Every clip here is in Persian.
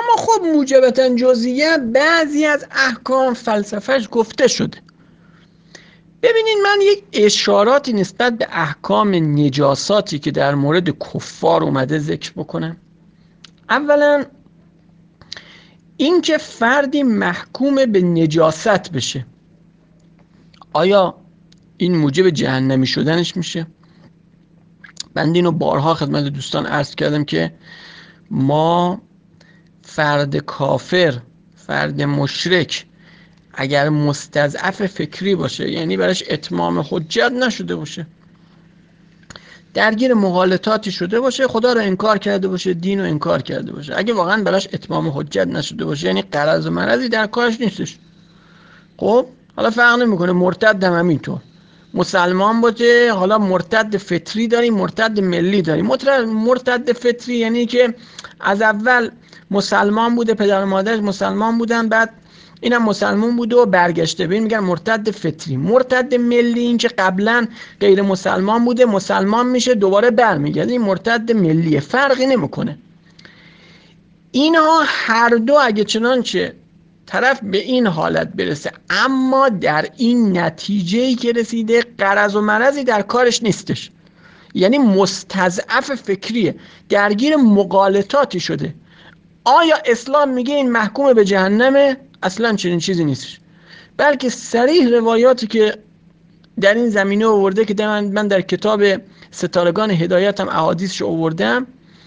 اما خب موجبتاً جزئیه بعضی از احکام فلسفهش گفته شده. ببینین من یک اشاراتی نسبت به احکام نجاساتی که در مورد کفار اومده ذکر بکنم. اولا این که فردی محکوم به نجاست بشه، آیا این موجب جهنمی شدنش میشه؟ من اینو بارها خدمت دوستان عرض کردم که ما فرد کافر، فرد مشرک اگر مستضعف فکری باشه، یعنی براش اتمام حجت نشده باشه، درگیر مغالطاتی شده باشه، خدا رو انکار کرده باشه، دین رو انکار کرده باشه، اگه واقعا براش اتمام حجت نشده باشه، یعنی غرض و مرضی در کارش نیستش، خب حالا فرق نمیکنه مرتد هم همینطور، مسلمان باشه، حالا مرتد فطری داریم، مرتد ملی داریم. مرتد فطری یعنی که از اول مسلمان بوده، پدر و مادرش مسلمان بودن، بعد اینم مسلمان بوده و برگشته، به این میگن مرتد فطری. مرتد ملی این که قبلا غیر مسلمان بوده، مسلمان میشه دوباره برمیگرده، این مرتد ملیه، فرقی نمیکنه. اینها هر دو اگه چنانچه طرف به این حالت برسه اما در این نتیجه‌ای که رسیده غرض و مرضی در کارش نیستش، یعنی مستضعف فکریه، درگیر مغالطاتی شده، آیا اسلام میگه این محکوم به جهنمه؟ اصلا چنین چیزی نیستش، بلکه صریح روایاتی که در این زمینه آورده که من در کتاب ستارگان هدایت هم احادیثش آوردم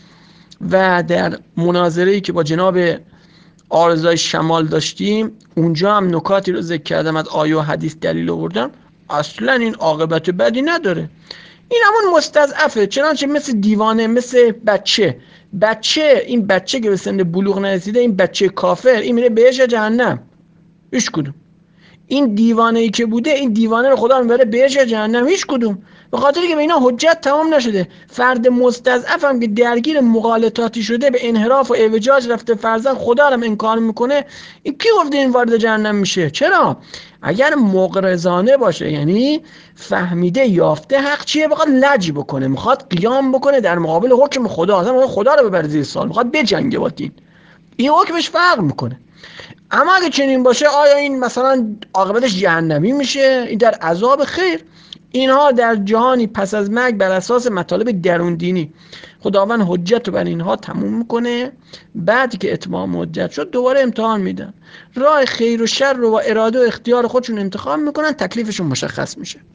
و در مناظره‌ای که با جناب آرزای شمال داشتیم اونجا هم نکاتی رو ذکر کردم، از آیه و حدیث دلیل آوردم، اصلا این عاقبت بدی نداره. این همون مستضعفه، چنانچه مثل دیوانه، مثل بچه، این بچه که به سن بلوغ نرسیده، این بچه کافر، این میره بهش یا جهنم؟ هیچ کدوم. این دیوانه‌ای که بوده، این دیوانه رو خدا میبره بهش یا جهنم؟ هیچ کدوم. به خاطر که به اینا حجت تمام نشده. فرد مستضعف هم که درگیر مغالطاتی شده، به انحراف و اعوجاج رفته، فرضاً خدا رو انکار میکنه، این کی گفته این وارد جهنم میشه؟ چرا؟ اگر مغرضانه باشه، یعنی فهمیده یافته حق چیه، بخواد لج بکنه، میخواد قیام بکنه در مقابل حکم خدا، اصلا خدا رو ببره زیر سوال، میخواد بجنگه با دین، این حکمش فرق میکنه. اما اگه چنین باشه، آیا این مثلا عاقبتش جهنمی میشه؟ این در عذاب؟ خیر، اینها در جهانی پس از مرگ بر اساس مطالب درون دینی خداوند حجت رو بر اینها تموم میکنه، بعدی که اتمام حجت شد دوباره امتحان میدن، راه خیر و شر رو با اراده و اختیار خودشون انتخاب میکنن، تکلیفشون مشخص میشه.